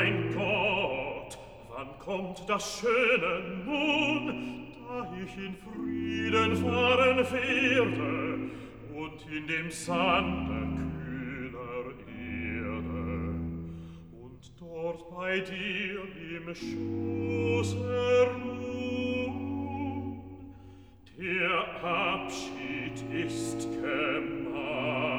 mein Gott, wann kommt das Schöne nun, da ich in Frieden fahren werde und in dem Sande kühler Erde und dort bei dir im Schoße ruhen? Der Abschied ist gemacht.